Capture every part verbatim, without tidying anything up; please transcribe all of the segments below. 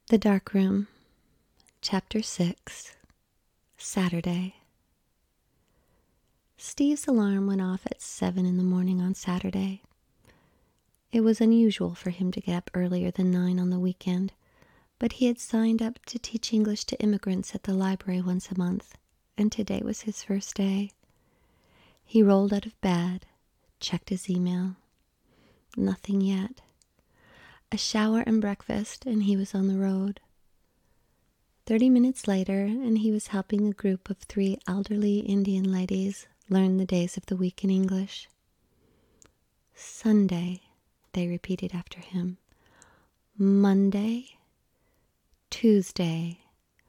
The Dark Room, Chapter six, Saturday. Steve's alarm went off at seven in the morning on Saturday. It was unusual for him to get up earlier than nine on the weekend, but he had signed up to teach English to immigrants at the library once a month, and today was his first day. He rolled out of bed, checked his email. Nothing yet. A shower and breakfast, and he was on the road. Thirty minutes later, and he was helping a group of three elderly Indian ladies learn the days of the week in English. Sunday, they repeated after him. Monday, Tuesday,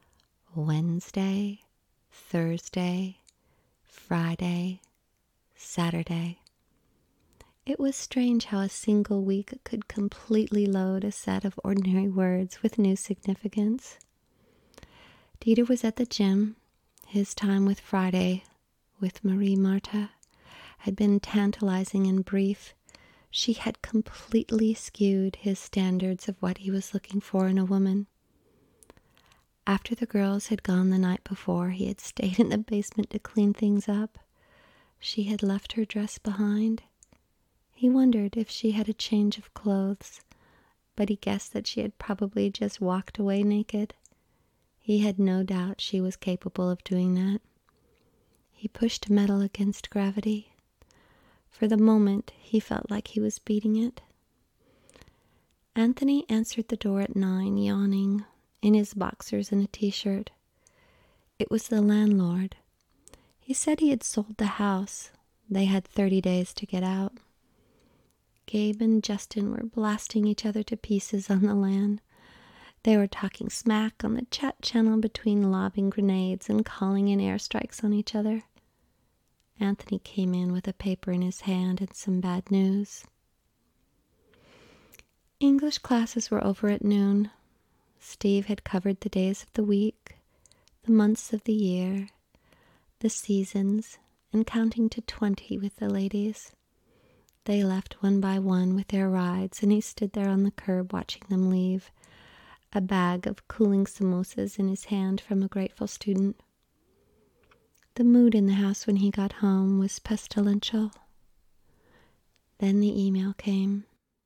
Wednesday, Thursday, Friday, Saturday. It was strange how a single week could completely load a set of ordinary words with new significance. Dieter was at the gym. His time with Friday, with Marie Marta, had been tantalizing and brief. She had completely skewed his standards of what he was looking for in a woman. After the girls had gone the night before, he had stayed in the basement to clean things up. She had left her dress behind. He wondered if she had a change of clothes, but he guessed that she had probably just walked away naked. He had no doubt she was capable of doing that. He pushed metal against gravity. For the moment, he felt like he was beating it. Anthony answered the door at nine, yawning, in his boxers and a t-shirt. It was the landlord. He said he had sold the house. They had thirty days to get out. Gabe and Justin were blasting each other to pieces on the LAN. They were talking smack on the chat channel between lobbing grenades and calling in airstrikes on each other. Anthony came in with a paper in his hand and some bad news. English classes were over at noon. Steve had covered the days of the week, the months of the year, the seasons, and counting to twenty with the ladies. They left one by one with their rides, and he stood there on the curb watching them leave, a bag of cooling samosas in his hand from a grateful student. The mood in the house when he got home was pestilential. Then the email came.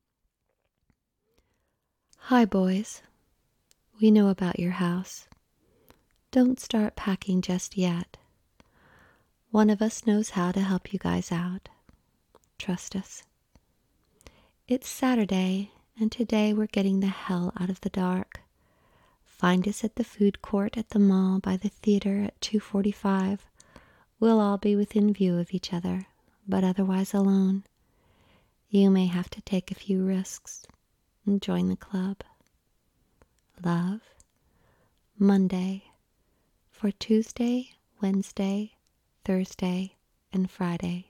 Hi, boys. We know about your house. Don't start packing just yet. One of us knows how to help you guys out. Trust us. It's Saturday, and today we're getting the hell out of the dark. Find us at the food court at the mall by the theater at two forty-five. We'll all be within view of each other, but otherwise alone. You may have to take a few risks and join the club. Love, Monday, for Tuesday, Wednesday, Thursday, and Friday.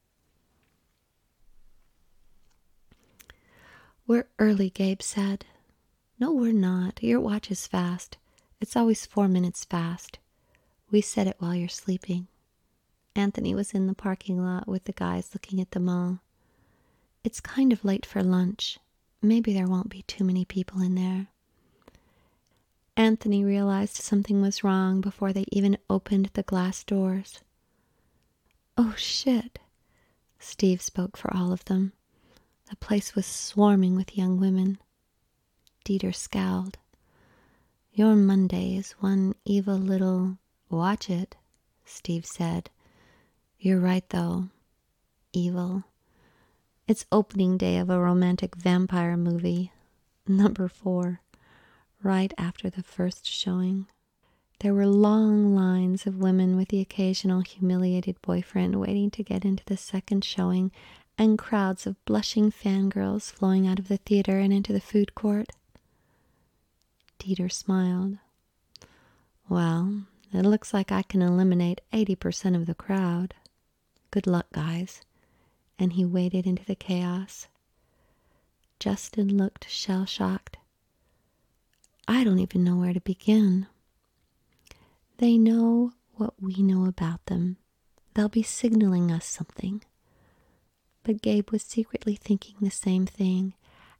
We're early, Gabe said. No, we're not. Your watch is fast. It's always four minutes fast. We set it while you're sleeping. Anthony was in the parking lot with the guys looking at the mall. It's kind of late for lunch. Maybe there won't be too many people in there. Anthony realized something was wrong before they even opened the glass doors. Oh, shit. Steve spoke for all of them. The place was swarming with young women. Dieter scowled. Your Monday is one evil little... Watch it, Steve said. You're right, though. Evil. It's opening day of a romantic vampire movie. Number four. Right after the first showing. There were long lines of women with the occasional humiliated boyfriend waiting to get into the second showing, and crowds of blushing fangirls flowing out of the theater and into the food court. Dieter smiled. Well, it looks like I can eliminate eighty percent of the crowd. Good luck, guys. And he waded into the chaos. Justin looked shell-shocked. I don't even know where to begin. They know what we know about them. They'll be signaling us something. But Gabe was secretly thinking the same thing,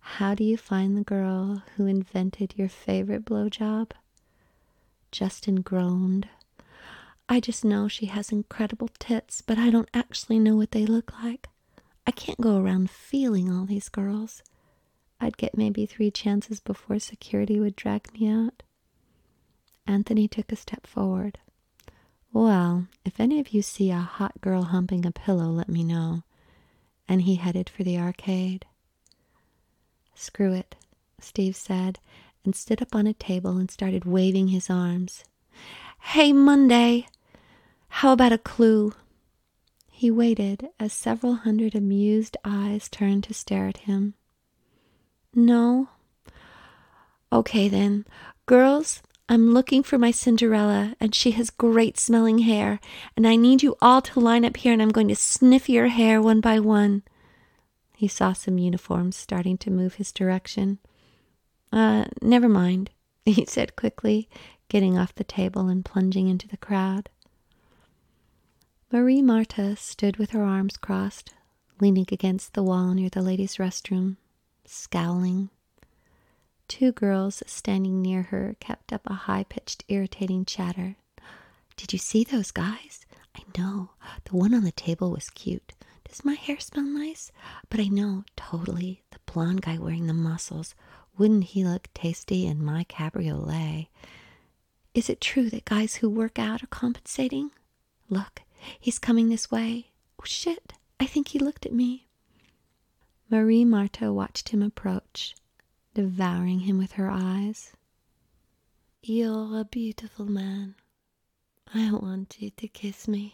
How do you find the girl who invented your favorite blowjob? Justin groaned. I just know she has incredible tits, but I don't actually know what they look like. I can't go around feeling all these girls. I'd get maybe three chances before security would drag me out. Anthony took a step forward. Well, if any of you see a hot girl humping a pillow, let me know. And he headed for the arcade. Screw it, Steve said, and stood up on a table and started waving his arms. Hey, Monday! How about a clue? He waited as several hundred amused eyes turned to stare at him. No? Okay then. Girls, I'm looking for my Cinderella, and she has great smelling hair, and I need you all to line up here, and I'm going to sniff your hair one by one. He saw some uniforms starting to move his direction. Uh, never mind, he said quickly, getting off the table and plunging into the crowd. Marie Marta stood with her arms crossed, leaning against the wall near the ladies' restroom, scowling. Two girls standing near her kept up a high-pitched, irritating chatter. Did you see those guys? I know, the one on the table was cute. Does my hair smell nice? But I know, totally, the blonde guy wearing the muscles. Wouldn't he look tasty in my cabriolet? Is it true that guys who work out are compensating? Look, he's coming this way. Oh, shit, I think he looked at me. Marie Marta watched him approach, devouring him with her eyes. You're a beautiful man. I want you to kiss me.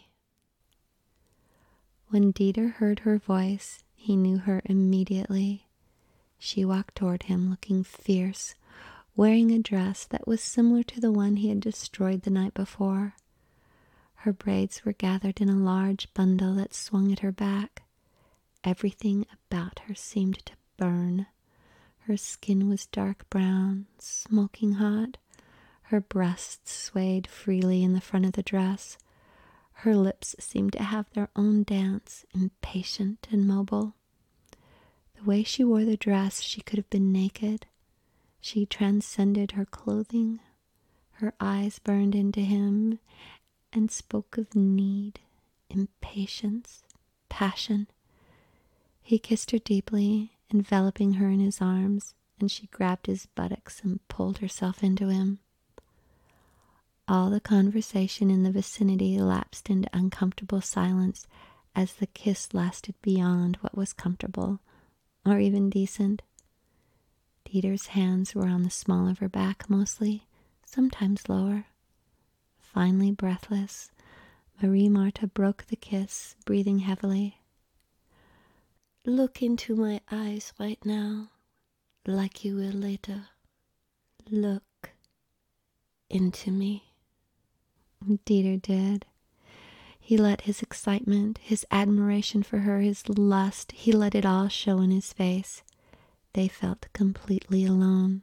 When Dieter heard her voice, he knew her immediately. She walked toward him, looking fierce, wearing a dress that was similar to the one he had destroyed the night before. Her braids were gathered in a large bundle that swung at her back. Everything about her seemed to burn. Her skin was dark brown, smoking hot. Her breasts swayed freely in the front of the dress. Her lips seemed to have their own dance, impatient and mobile. The way she wore the dress, she could have been naked. She transcended her clothing. Her eyes burned into him and spoke of need, impatience, passion. He kissed her deeply, enveloping her in his arms, and she grabbed his buttocks and pulled herself into him. All the conversation in the vicinity lapsed into uncomfortable silence as the kiss lasted beyond what was comfortable or even decent. Dieter's hands were on the small of her back mostly, sometimes lower. Finally breathless, Marie Marta broke the kiss, breathing heavily. Look into my eyes right now, like you will later. Look into me. Dieter did. He let his excitement, his admiration for her, his lust, he let it all show in his face. They felt completely alone.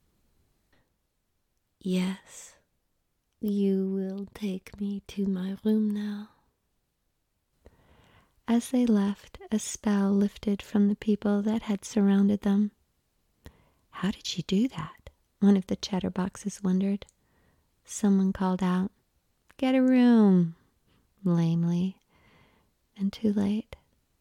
Yes, you will take me to my room now. As they left, a spell lifted from the people that had surrounded them. How did she do that? One of the chatterboxes wondered. Someone called out, Get a room, lamely, and too late.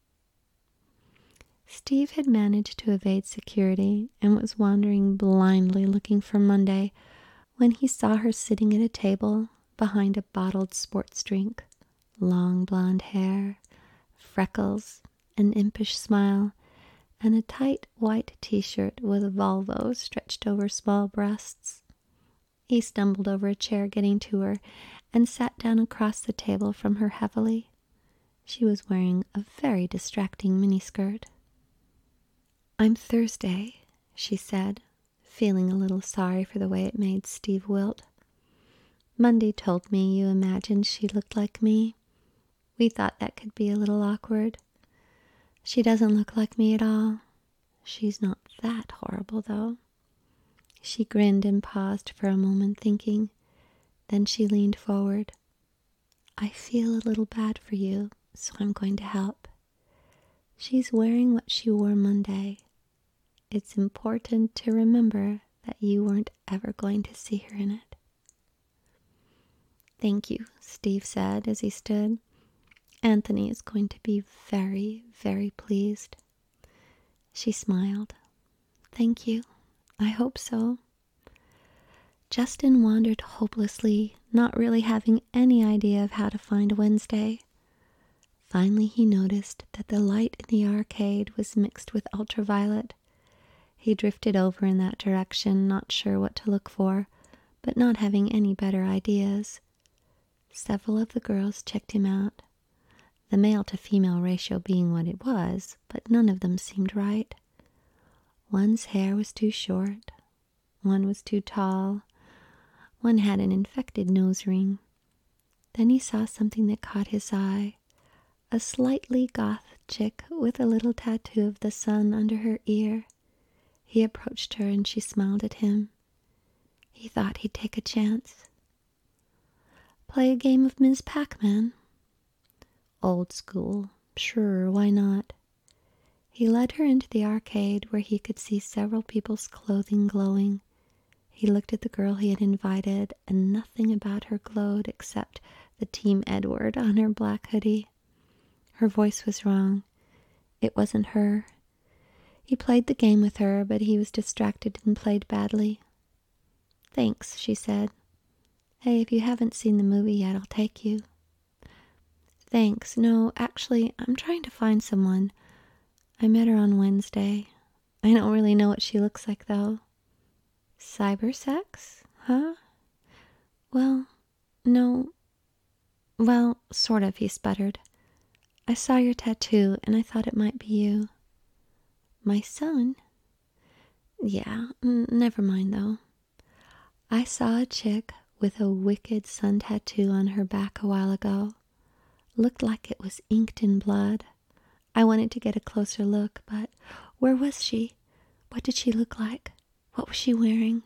Steve had managed to evade security and was wandering blindly looking for Monday when he saw her sitting at a table behind a bottled sports drink, long blonde hair, freckles, an impish smile, and a tight white t-shirt with a Volvo stretched over small breasts. He stumbled over a chair getting to her and sat down across the table from her heavily. She was wearing a very distracting miniskirt. I'm Thursday, she said, feeling a little sorry for the way it made Steve wilt. Monday told me you imagined she looked like me. We thought that could be a little awkward. She doesn't look like me at all. She's not that horrible, though. She grinned and paused for a moment, thinking. Then she leaned forward. I feel a little bad for you, so I'm going to help. She's wearing what she wore Monday. it's important to remember that you weren't ever going to see her in it. Thank you, Steve said as he stood. Anthony is going to be very, very pleased. She smiled. Thank you. I hope so. Justin wandered hopelessly, not really having any idea of how to find Wednesday. Finally, he noticed that the light in the arcade was mixed with ultraviolet. He drifted over in that direction, not sure what to look for, but not having any better ideas. Several of the girls checked him out, the male-to-female ratio being what it was, but none of them seemed right. One's hair was too short, one was too tall, one had an infected nose ring. Then he saw something that caught his eye, a slightly goth chick with a little tattoo of the sun under her ear. He approached her and she smiled at him. He thought he'd take a chance. Play a game of Miz Pac-Man? Old school. Sure, why not? He led her into the arcade where he could see several people's clothing glowing. He looked at the girl he had invited, and nothing about her glowed except the Team Edward on her black hoodie. Her voice was wrong. It wasn't her. He played the game with her, but he was distracted and played badly. Thanks, she said. Hey, if you haven't seen the movie yet, I'll take you. Thanks. No, actually, I'm trying to find someone. I met her on Wednesday. I don't really know what she looks like, though. Cybersex? Huh? Well, no. Well, sort of, he sputtered. I saw your tattoo, and I thought it might be you. My son? Yeah, n- never mind, though. I saw a chick with a wicked sun tattoo on her back a while ago. Looked like it was inked in blood. I wanted to get a closer look, but where was she? What did she look like? What was she wearing?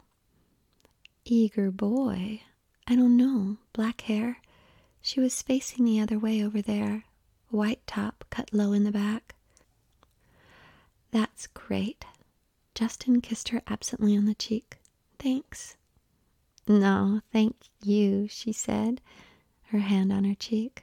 Eager boy. I don't know. Black hair. She was facing the other way over there. White top cut low in the back. That's great. Justin kissed her absently on the cheek. Thanks. No, thank you, she said, her hand on her cheek.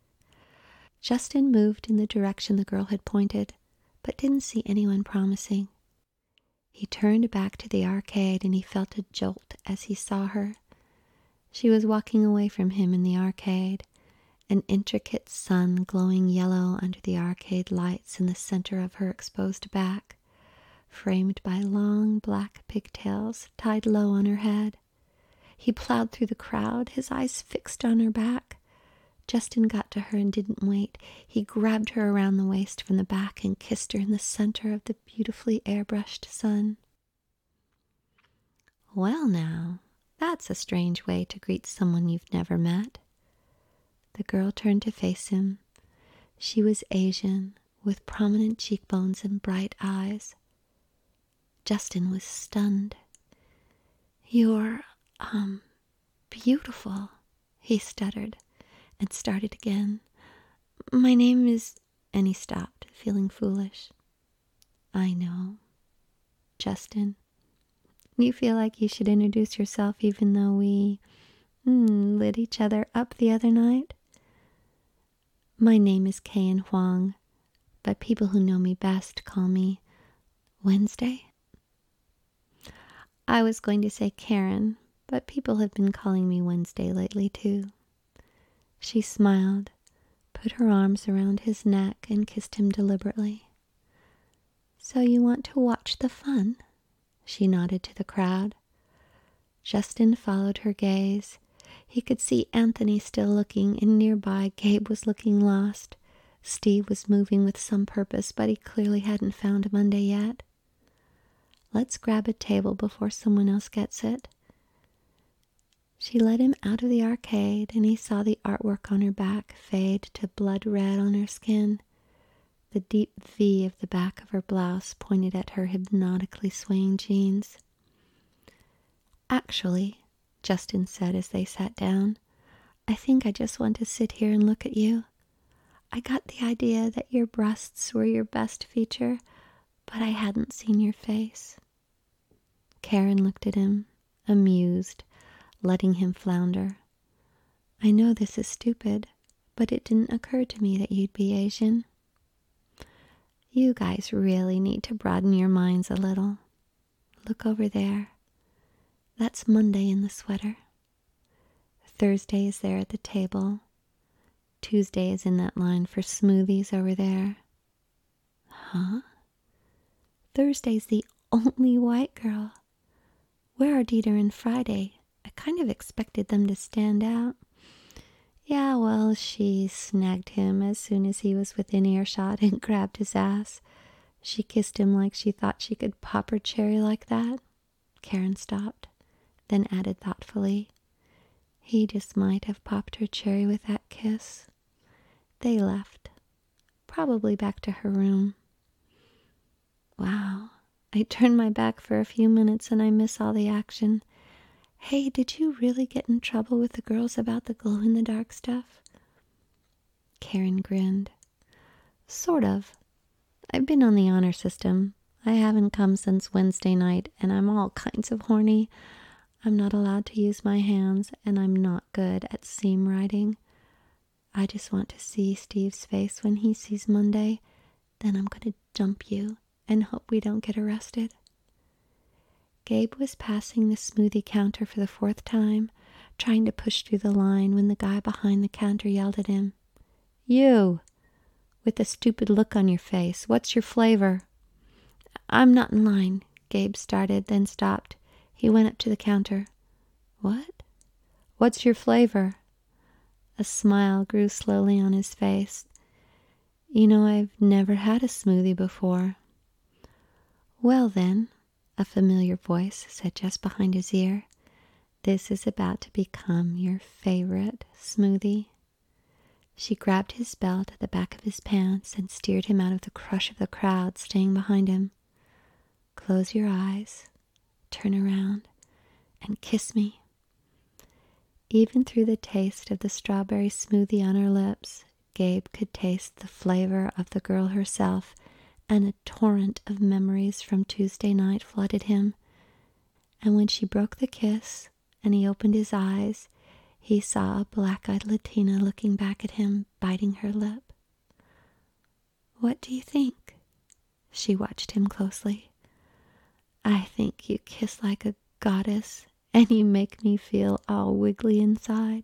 Justin moved in the direction the girl had pointed, but didn't see anyone promising. He turned back to the arcade and he felt a jolt as he saw her. She was walking away from him in the arcade, an intricate sun glowing yellow under the arcade lights in the center of her exposed back, framed by long black pigtails tied low on her head. He plowed through the crowd, his eyes fixed on her back. Justin got to her and didn't wait. He grabbed her around the waist from the back and kissed her in the center of the beautifully airbrushed sun. Well now, that's a strange way to greet someone you've never met. The girl turned to face him. She was Asian, with prominent cheekbones and bright eyes. Justin was stunned. You're, um, beautiful, he stuttered, and started again. My name is... And he stopped, feeling foolish. I know. Justin, you feel like you should introduce yourself even though we mm, lit each other up the other night? My name is Kayan Huang, but people who know me best call me Wednesday. I was going to say Karen, but people have been calling me Wednesday lately too. She smiled, put her arms around his neck and kissed him deliberately. So you want to watch the fun? She nodded to the crowd. Justin followed her gaze. He could see Anthony still looking, and nearby Gabe was looking lost. Steve was moving with some purpose, but he clearly hadn't found Monday yet. Let's grab a table before someone else gets it. She led him out of the arcade, and he saw the artwork on her back fade to blood red on her skin. The deep V of the back of her blouse pointed at her hypnotically swaying jeans. Actually, Justin said as they sat down, I think I just want to sit here and look at you. I got the idea that your breasts were your best feature, but I hadn't seen your face. Karen looked at him, amused, letting him flounder. I know this is stupid, but it didn't occur to me that you'd be Asian. You guys really need to broaden your minds a little. Look over there. That's Monday in the sweater. Thursday is there at the table. Tuesday is in that line for smoothies over there. Huh? Thursday's the only white girl. Where are Dieter and Friday? I kind of expected them to stand out. Yeah, well, she snagged him as soon as he was within earshot and grabbed his ass. She kissed him like she thought she could pop her cherry like that. Karen stopped, then added thoughtfully, he just might have popped her cherry with that kiss. They left, probably back to her room. Wow, I turned my back for a few minutes and I miss all the action. Hey, did you really get in trouble with the girls about the glow-in-the-dark stuff? Karen grinned. Sort of. I've been on the honor system. I haven't come since Wednesday night, and I'm all kinds of horny. I'm not allowed to use my hands, and I'm not good at seam writing. I just want to see Steve's face when he sees Monday. Then I'm going to jump you and hope we don't get arrested. Gabe was passing the smoothie counter for the fourth time, trying to push through the line when the guy behind the counter yelled at him. You! With a stupid look on your face. What's your flavor? I'm not in line, Gabe started, then stopped. He went up to the counter. What? What's your flavor? A smile grew slowly on his face. You know, I've never had a smoothie before. Well then, a familiar voice said just behind his ear, this is about to become your favorite smoothie. She grabbed his belt at the back of his pants and steered him out of the crush of the crowd staying behind him. Close your eyes, turn around, and kiss me. Even through the taste of the strawberry smoothie on her lips, Gabe could taste the flavor of the girl herself, and a torrent of memories from Tuesday night flooded him. And when she broke the kiss and he opened his eyes, he saw a black-eyed Latina looking back at him, biting her lip. What do you think? She watched him closely. I think you kiss like a goddess, and you make me feel all wiggly inside.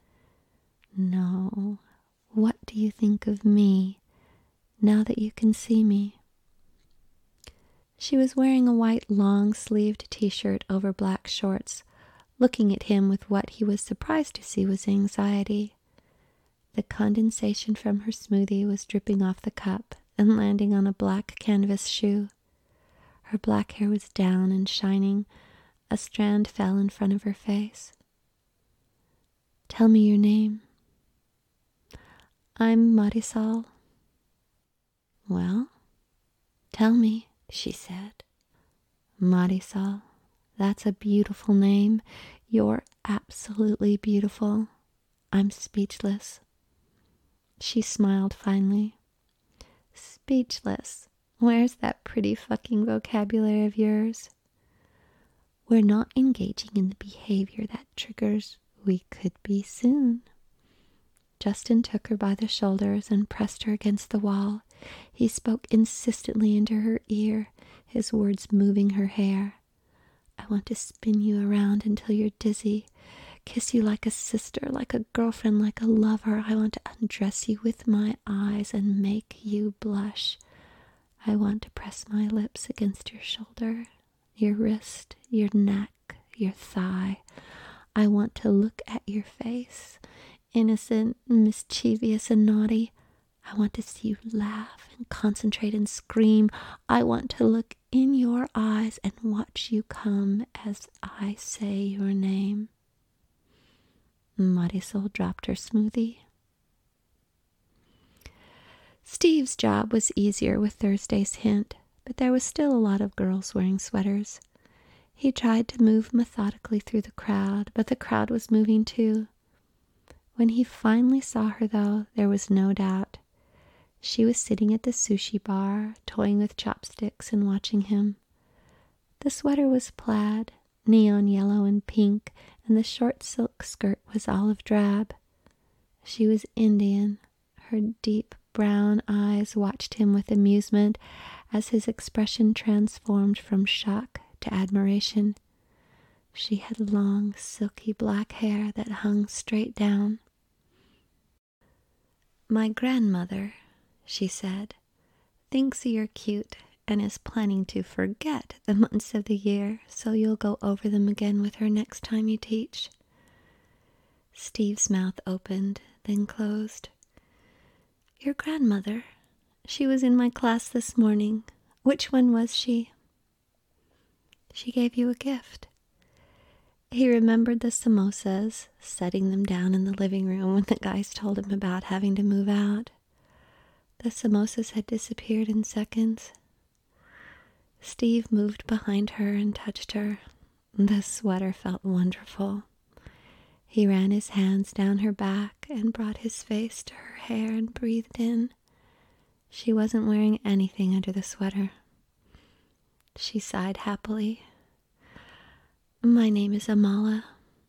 No, what do you think of me, now that you can see me? She was wearing a white long-sleeved t-shirt over black shorts, looking at him with what he was surprised to see was anxiety. The condensation from her smoothie was dripping off the cup and landing on a black canvas shoe. Her black hair was down and shining. A strand fell in front of her face. Tell me your name. I'm Marisol. Well, tell me, she said. Marisol, that's a beautiful name. You're absolutely beautiful. I'm speechless. She smiled finally. Speechless? Where's that pretty fucking vocabulary of yours? We're not engaging in the behavior that triggers we could be soon. Justin took her by the shoulders and pressed her against the wall. He spoke insistently into her ear, his words moving her hair. I want to spin you around until you're dizzy, kiss you like a sister, like a girlfriend, like a lover. I want to undress you with my eyes and make you blush. I want to press my lips against your shoulder, your wrist, your neck, your thigh. I want to look at your face, innocent, mischievous, and naughty. I want to see you laugh and concentrate and scream. I want to look in your eyes and watch you come as I say your name. Marisol dropped her smoothie. Steve's job was easier with Thursday's hint, but there was still a lot of girls wearing sweaters. He tried to move methodically through the crowd, but the crowd was moving too. When he finally saw her, though, there was no doubt. She was sitting at the sushi bar, toying with chopsticks and watching him. The sweater was plaid, neon yellow and pink, and the short silk skirt was olive drab. She was Indian. Her deep brown eyes watched him with amusement as his expression transformed from shock to admiration. She had long, silky black hair that hung straight down. "My grandmother," she said, "thinks you're cute and is planning to forget the months of the year so you'll go over them again with her next time you teach." Steve's mouth opened, then closed. "Your grandmother? She was in my class this morning. Which one was she?" "She gave you a gift." He remembered the samosas, setting them down in the living room when the guys told him about having to move out. The samosas had disappeared in seconds. Steve moved behind her and touched her. The sweater felt wonderful. He ran his hands down her back and brought his face to her hair and breathed in. She wasn't wearing anything under the sweater. She sighed happily. "My name is Amala."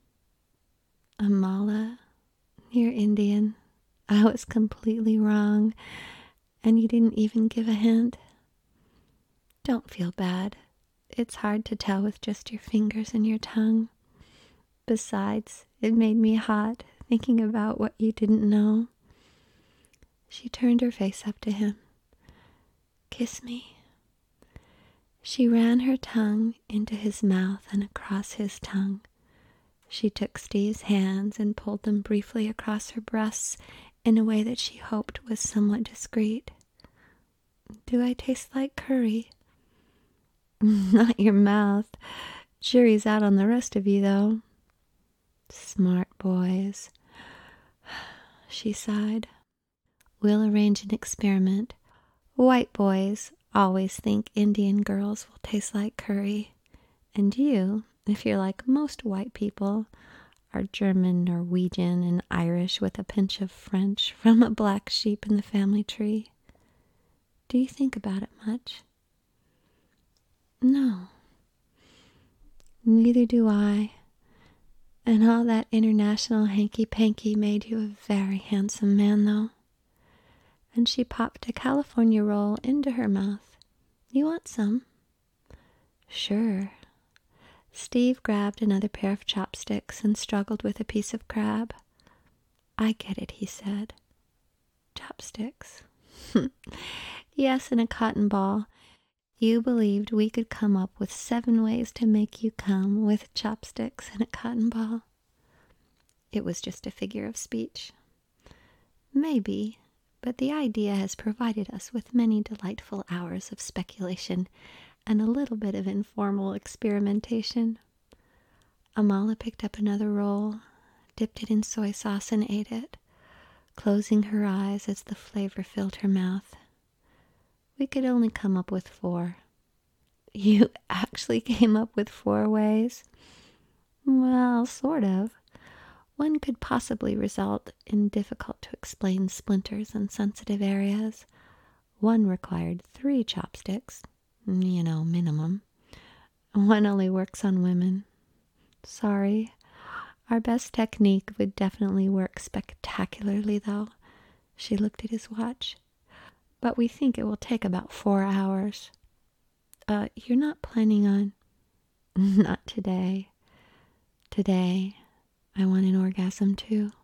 "Amala? You're Indian. I was completely wrong, and you didn't even give a hint." "Don't feel bad. It's hard to tell with just your fingers and your tongue. Besides, it made me hot thinking about what you didn't know." She turned her face up to him. "Kiss me." She ran her tongue into his mouth and across his tongue. She took Steve's hands and pulled them briefly across her breasts in a way that she hoped was somewhat discreet. "Do I taste like curry?" "Not your mouth. Jury's out on the rest of you, though." "Smart boys." She sighed. "We'll arrange an experiment. White boys always think Indian girls will taste like curry. And you, if you're like most white people, are German, Norwegian, and Irish with a pinch of French from a black sheep in the family tree. Do you think about it much?" "No." "Neither do I. And all that international hanky-panky made you a very handsome man, though." And she popped a California roll into her mouth. "You want some?" "Sure." Steve grabbed another pair of chopsticks and struggled with a piece of crab. "I get it," he said. "Chopsticks?" "Yes, and a cotton ball. You believed we could come up with seven ways to make you come with chopsticks and a cotton ball." "It was just a figure of speech." "Maybe, but the idea has provided us with many delightful hours of speculation and a little bit of informal experimentation." Amala picked up another roll, dipped it in soy sauce, and ate it, closing her eyes as the flavor filled her mouth. "We could only come up with four." "You actually came up with four ways?" "Well, sort of. One could possibly result in difficult-to-explain splinters and sensitive areas. One required three chopsticks, you know, minimum. One only works on women. Sorry. Our best technique would definitely work spectacularly, though." She looked at his watch. "But we think it will take about four hours. Uh, you're not planning on..." "Not today. Today, I want an orgasm, too."